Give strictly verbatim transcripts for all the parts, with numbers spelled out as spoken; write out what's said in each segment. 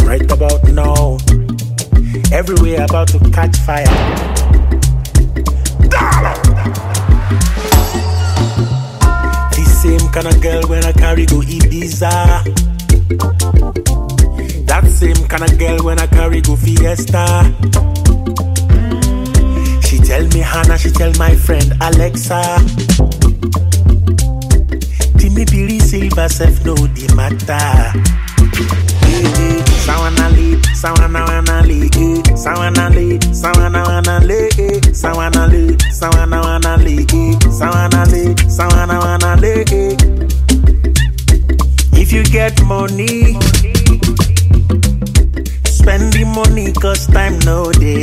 Right about now, everywhere about to catch fire. The same kind of girl when I carry go Ibiza. That same kind of girl when I carry go Fiesta. She tell me Hannah, she tell my friend Alexa. Timmy Billy Silver self know the matter. Sawana li, sawana wana li, sawana li, sawana wana li, sawana li, sawana wana li, sawana li, sawana wana li. If you get money, spend the money cause time no day.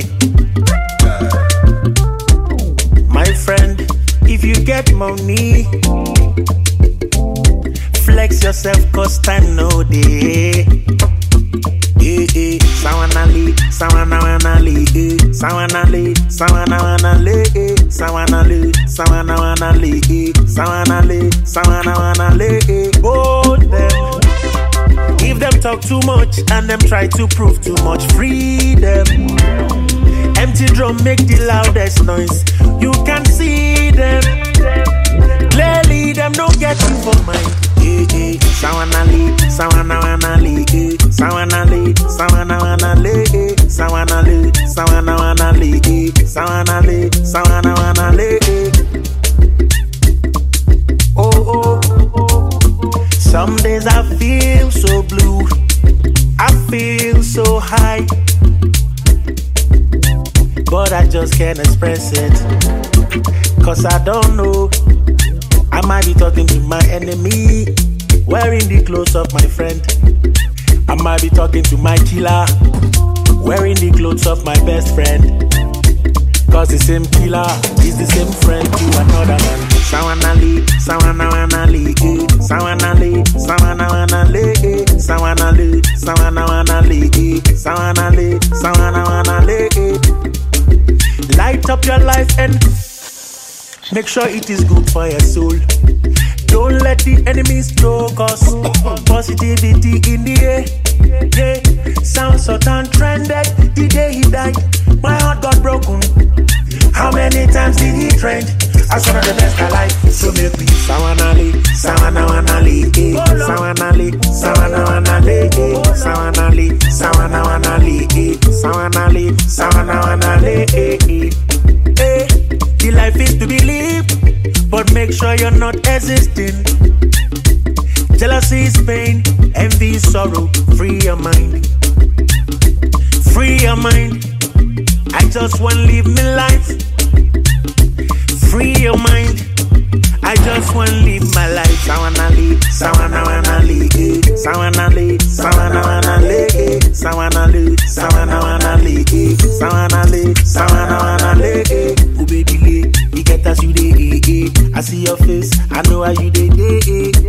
My friend, if you get money, flex yourself cause time no day. Eh eh, sawana li, sawana wana li, eh, sawana li, sawana wana li, eh, sawana li, sawana wana li, eh, sawana li, sawana wana li, eh. Oh them, if them talk too much and them try to prove too much, free them. Empty drum make the loudest noise. You can see them clearly. Them don't get you for mine. Eh eh, sawana li, sawana wana li, eh, sawana li, sawana wana li, eh, sawana li, sawana wana li, eh, sawana li, sawana wana li, eh. Oh oh, some days I feel so blue, I feel so high, but I just can't express it, cause I don't know. I might be talking to my enemy, wearing the clothes of my friend. I might be talking to my killer, wearing the clothes of my best friend. Cause the same killer is the same friend to another man. Sawana li, sawana wana li, eh, sawana li, sawana wana li, eh, sawana li, sawana wana li, eh, sawana li, sawana wana li, eh. Light up your life and make sure it is good for your soul. Don't let the enemies choke us. Positivity in the air. Yeah. Sound Sultan trended the day he died. My heart got broken. How many times did he trend? As one of the best alive. So make me sawanali, sawanawali, eh. Sawanali, sawanawali, eh. Sawanali, sawanawali, eh. Sawanali, sawanawali, eh. Eh. The life is to be lived, but make sure you're not existing. Jealousy is pain, envy is sorrow. Free your mind, free your mind. I just wanna live my life. Free your mind, I just wanna live my life. Sawana li, sawana wana li, eh. Sawana li, sawana wana li, eh. Sawana li, sawana wana li, eh. Sawana li, sawana wana li, eh. Oh baby, you get as you dey, eh, eh. I see your face, I know how you dey, eh, eh.